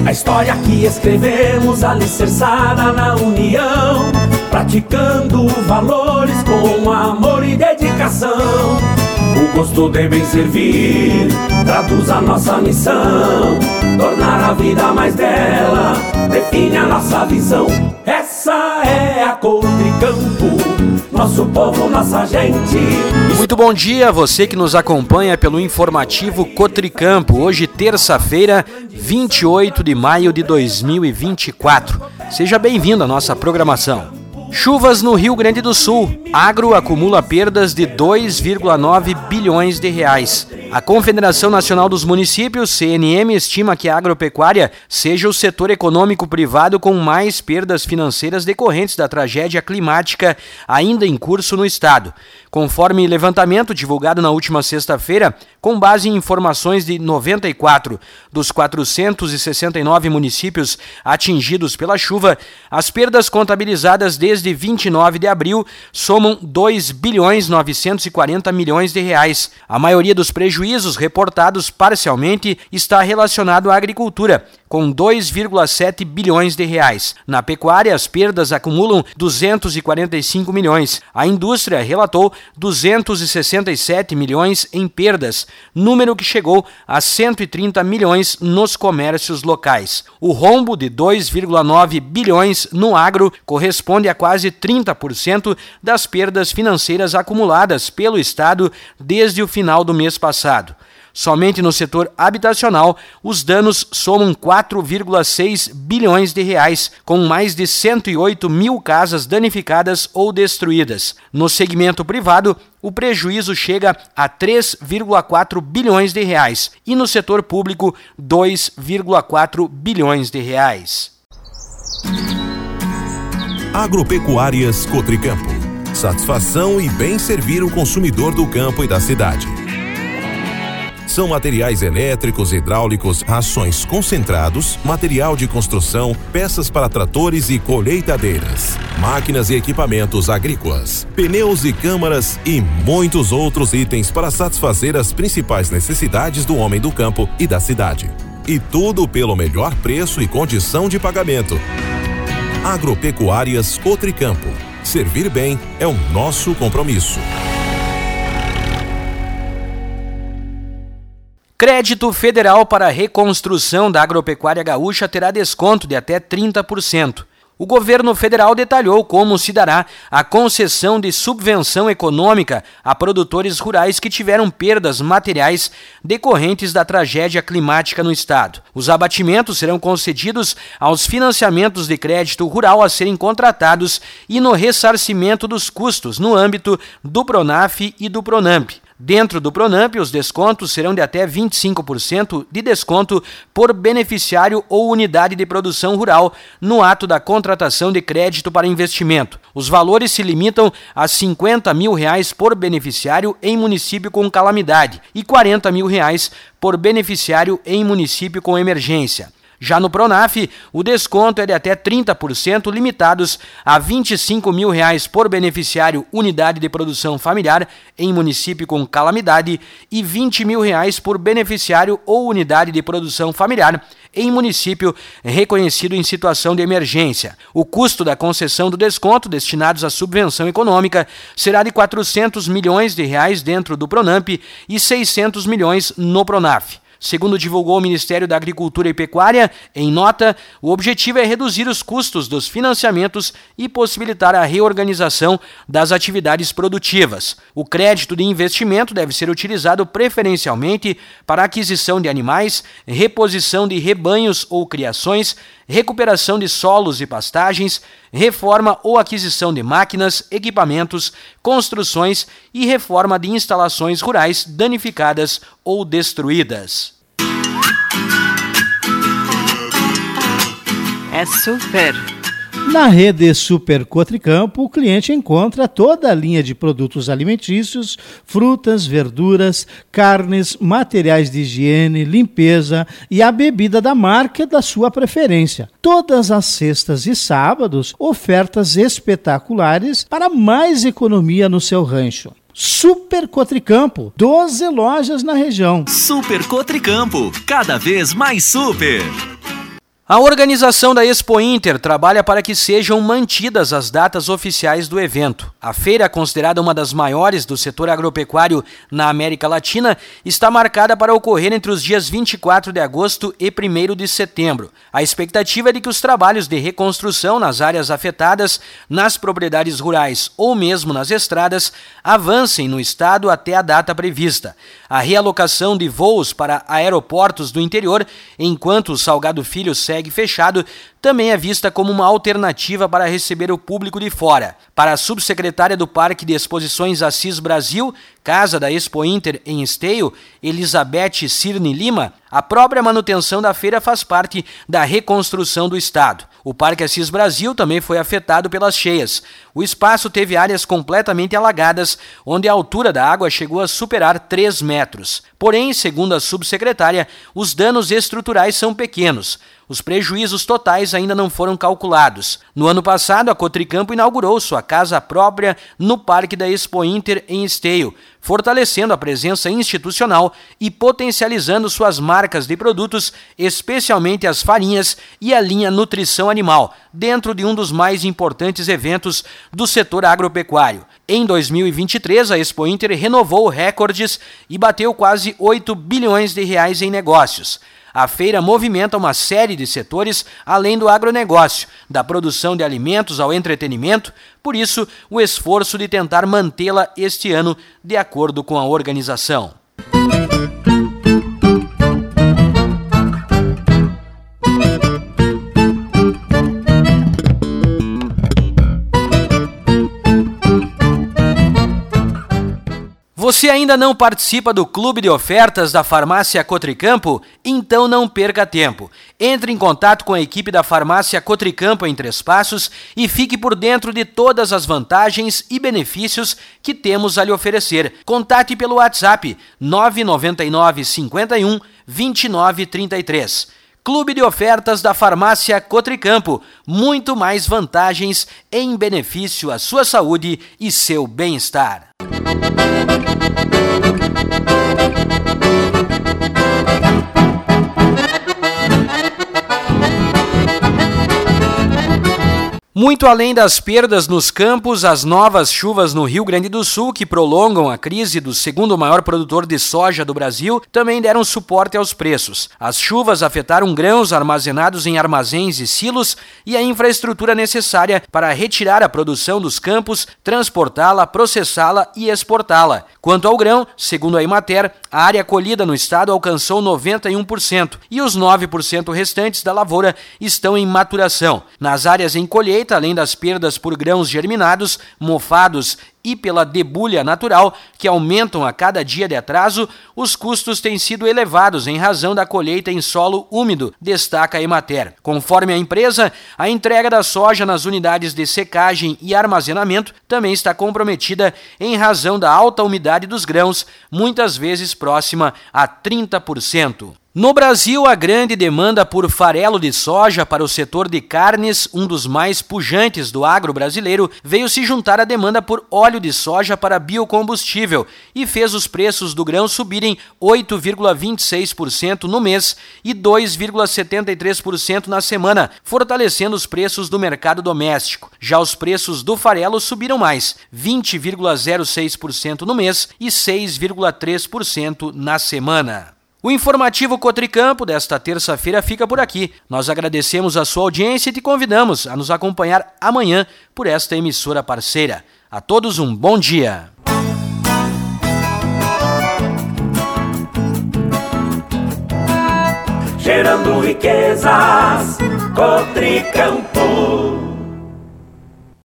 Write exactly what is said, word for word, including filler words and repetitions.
A história que escrevemos alicerçada na união, praticando valores com amor e dedicação. O gosto de bem servir traduz a nossa missão, tornar a vida mais bela, define a nossa visão. Essa é a Cotricampo, nosso povo, nossa gente. Muito bom dia a você que nos acompanha pelo informativo Cotricampo. Hoje, terça-feira, vinte e oito de maio de dois mil e vinte e quatro. Seja bem-vindo à nossa programação. Chuvas no Rio Grande do Sul. Agro acumula perdas de dois vírgula nove bilhões de reais. A Confederação Nacional dos Municípios, C N M, estima que a agropecuária seja o setor econômico privado com mais perdas financeiras decorrentes da tragédia climática ainda em curso no estado. Conforme levantamento divulgado na última sexta-feira, com base em informações de noventa e quatro dos quatrocentos e sessenta e nove municípios atingidos pela chuva, as perdas contabilizadas desde vinte e nove de abril somam dois bilhões novecentos e quarenta milhões de reais. A maioria dos prejuízos reportados parcialmente está relacionado à agricultura, com dois vírgula sete bilhões de reais. Na pecuária, as perdas acumulam duzentos e quarenta e cinco milhões. A indústria relatou duzentos e sessenta e sete milhões em perdas, número que chegou a cento e trinta milhões nos comércios locais. O rombo de dois vírgula nove bilhões no agro corresponde a quase trinta por cento das perdas financeiras acumuladas pelo Estado desde o final do mês passado. Somente no setor habitacional, os danos somam quatro vírgula seis bilhões de reais, com mais de cento e oito mil casas danificadas ou destruídas. No segmento privado, o prejuízo chega a três vírgula quatro bilhões de reais e no setor público, dois vírgula quatro bilhões de reais. Agropecuárias Cotricampo. Satisfação e bem servir o consumidor do campo e da cidade. São materiais elétricos, hidráulicos, rações concentrados, material de construção, peças para tratores e colheitadeiras, máquinas e equipamentos agrícolas, pneus e câmaras e muitos outros itens para satisfazer as principais necessidades do homem do campo e da cidade. E tudo pelo melhor preço e condição de pagamento. Agropecuárias Cotricampo. Servir bem é o nosso compromisso. Crédito federal para a reconstrução da agropecuária gaúcha terá desconto de até trinta por cento. O governo federal detalhou como se dará a concessão de subvenção econômica a produtores rurais que tiveram perdas materiais decorrentes da tragédia climática no estado. Os abatimentos serão concedidos aos financiamentos de crédito rural a serem contratados e no ressarcimento dos custos no âmbito do Pronaf e do Pronamp. Dentro do Pronamp, os descontos serão de até vinte e cinco por cento de desconto por beneficiário ou unidade de produção rural no ato da contratação de crédito para investimento. Os valores se limitam a cinquenta mil reais por beneficiário em município com calamidade e quarenta mil reais por beneficiário em município com emergência. Já no Pronaf, o desconto é de até trinta por cento, limitados a vinte e cinco mil reais por beneficiário unidade de produção familiar em município com calamidade e vinte mil reais por beneficiário ou unidade de produção familiar em município reconhecido em situação de emergência. O custo da concessão do desconto destinados à subvenção econômica será de quatrocentos milhões de reais dentro do Pronamp e seiscentos milhões no Pronaf. Segundo divulgou o Ministério da Agricultura e Pecuária, em nota, o objetivo é reduzir os custos dos financiamentos e possibilitar a reorganização das atividades produtivas. O crédito de investimento deve ser utilizado preferencialmente para aquisição de animais, reposição de rebanhos ou criações, recuperação de solos e pastagens, reforma ou aquisição de máquinas, equipamentos, construções e reforma de instalações rurais danificadas ou destruídas. É super! Na rede Super Cotricampo, o cliente encontra toda a linha de produtos alimentícios, frutas, verduras, carnes, materiais de higiene, limpeza e a bebida da marca da sua preferência. Todas as sextas e sábados, ofertas espetaculares para mais economia no seu rancho. Super Cotricampo, doze lojas na região. Super Cotricampo, cada vez mais super! A organização da Expo Inter trabalha para que sejam mantidas as datas oficiais do evento. A feira, considerada uma das maiores do setor agropecuário na América Latina, está marcada para ocorrer entre os dias vinte e quatro de agosto e primeiro de setembro. A expectativa é de que os trabalhos de reconstrução nas áreas afetadas, nas propriedades rurais ou mesmo nas estradas, avancem no estado até a data prevista. A realocação de voos para aeroportos do interior, enquanto o Salgado Filho segue fechado, também é vista como uma alternativa para receber o público de fora. Para a subsecretária do Parque de Exposições Assis Brasil, casa da Expo Inter em Esteio, Elizabeth Cirne Lima, a própria manutenção da feira faz parte da reconstrução do estado. O Parque Assis Brasil também foi afetado pelas cheias. O espaço teve áreas completamente alagadas, onde a altura da água chegou a superar três metros. Porém, segundo a subsecretária, os danos estruturais são pequenos. Os prejuízos totais ainda não foram calculados. No ano passado, a Cotricampo inaugurou sua casa própria no Parque da Expo Inter em Esteio, fortalecendo a presença institucional e potencializando suas marcas de produtos, especialmente as farinhas e a linha Nutrição Animal, dentro de um dos mais importantes eventos do setor agropecuário. Em dois mil e vinte e três, a Expo Inter renovou recordes e bateu quase oito bilhões de reais em negócios. A feira movimenta uma série de setores além do agronegócio, da produção de alimentos ao entretenimento, por isso o esforço de tentar mantê-la este ano de acordo com a organização. Você ainda não participa do clube de ofertas da Farmácia Cotricampo? Então não perca tempo. Entre em contato com a equipe da Farmácia Cotricampo em Três Passos e fique por dentro de todas as vantagens e benefícios que temos a lhe oferecer. Contate pelo WhatsApp nove nove nove, cinco um, dois nove três três. Clube de ofertas da Farmácia Cotricampo. Muito mais vantagens em benefício à sua saúde e seu bem-estar. Muito além das perdas nos campos, as novas chuvas no Rio Grande do Sul, que prolongam a crise do segundo maior produtor de soja do Brasil, também deram suporte aos preços. As chuvas afetaram grãos armazenados em armazéns e silos e a infraestrutura necessária para retirar a produção dos campos, transportá-la, processá-la e exportá-la. Quanto ao grão, segundo a Emater, a área colhida no estado alcançou noventa e um por cento e os nove por cento restantes da lavoura estão em maturação. Nas áreas em colheita, além das perdas por grãos germinados, mofados e pela debulha natural, que aumentam a cada dia de atraso, os custos têm sido elevados em razão da colheita em solo úmido, destaca a Emater. Conforme a empresa, a entrega da soja nas unidades de secagem e armazenamento também está comprometida em razão da alta umidade dos grãos, muitas vezes próxima a trinta por cento. No Brasil, a grande demanda por farelo de soja para o setor de carnes, um dos mais pujantes do agro brasileiro, veio se juntar à demanda por óleo de soja para biocombustível e fez os preços do grão subirem oito vírgula vinte e seis por cento no mês e dois vírgula setenta e três por cento na semana, fortalecendo os preços do mercado doméstico. Já os preços do farelo subiram mais, vinte vírgula zero seis por cento no mês e seis vírgula três por cento na semana. O informativo Cotricampo desta terça-feira fica por aqui. Nós agradecemos a sua audiência e te convidamos a nos acompanhar amanhã por esta emissora parceira. A todos um bom dia. Gerando riquezas, Cotricampo.